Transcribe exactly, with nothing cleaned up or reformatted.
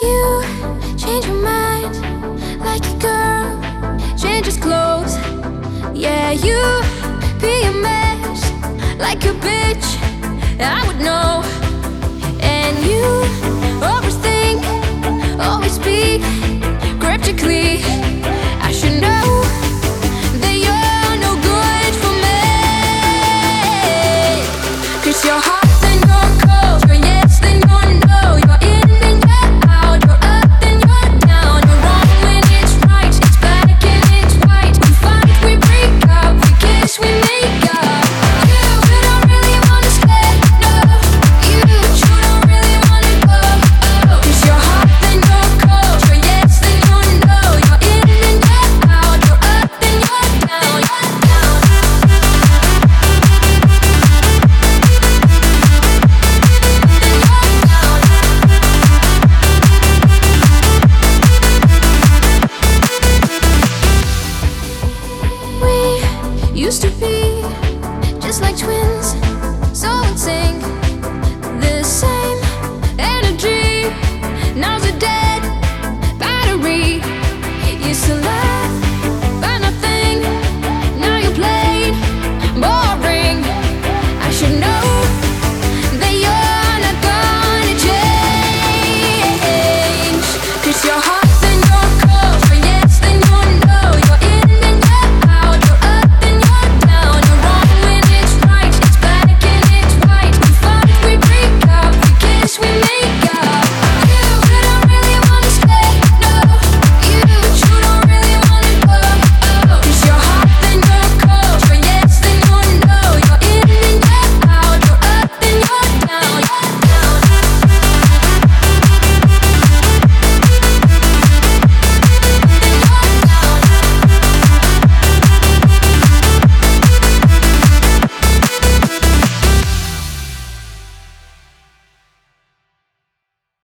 You change your mind like a girl changes clothes. Yeah, you be a mess like a bitch, I would know. And you always think, always speak critically.